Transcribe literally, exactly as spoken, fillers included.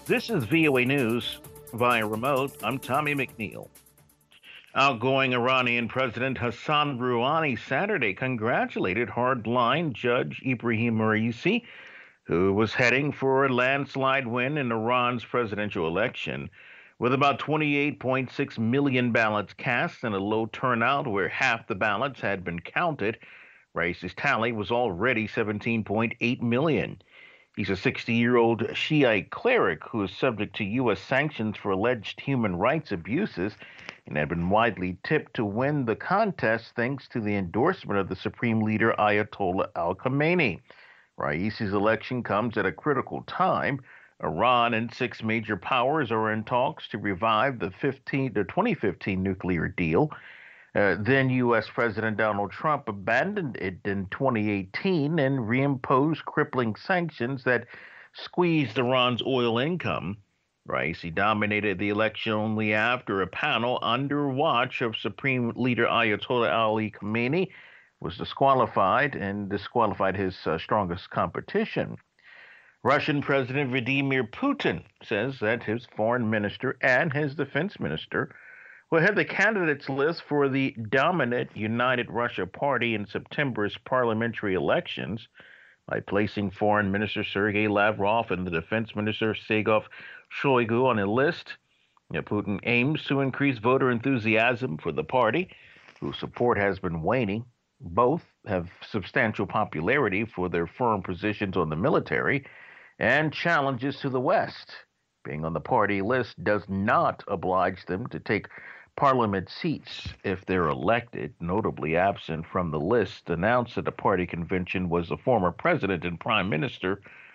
This is V O A News via remote. I'm Tommy McNeil. Outgoing Iranian President Hassan Rouhani Saturday congratulated hardline Judge Ibrahim Raisi, who was heading for a landslide win in Iran's presidential election. With about twenty-eight point six million ballots cast and a low turnout where half the ballots had been counted, Raisi's tally was already seventeen point eight million. He's a sixty-year-old Shiite cleric who is subject to U S sanctions for alleged human rights abuses and had been widely tipped to win the contest thanks to the endorsement of the supreme leader Ayatollah al Khamenei. Raisi's election comes at a critical time. Iran and six major powers are in talks to revive the fifteen, the twenty fifteen nuclear deal. Uh, then U S. President Donald Trump abandoned it in twenty eighteen and reimposed crippling sanctions that squeezed Iran's oil income. Raisi dominated the election only after a panel under watch of Supreme Leader Ayatollah Ali Khamenei was disqualified and disqualified his uh, strongest competition. Russian President Vladimir Putin says that his foreign minister and his defense minister will have the candidates list for the dominant United Russia Party in September's parliamentary elections by placing Foreign Minister Sergei Lavrov and the Defense Minister Sergei Shoigu on a list. Putin aims to increase voter enthusiasm for the party, whose support has been waning. Both have substantial popularity for their firm positions on the military and challenges to the West. Being on the party list does not oblige them to take parliament seats if they're elected. Notably absent from the list announced at the party convention was the former president and prime minister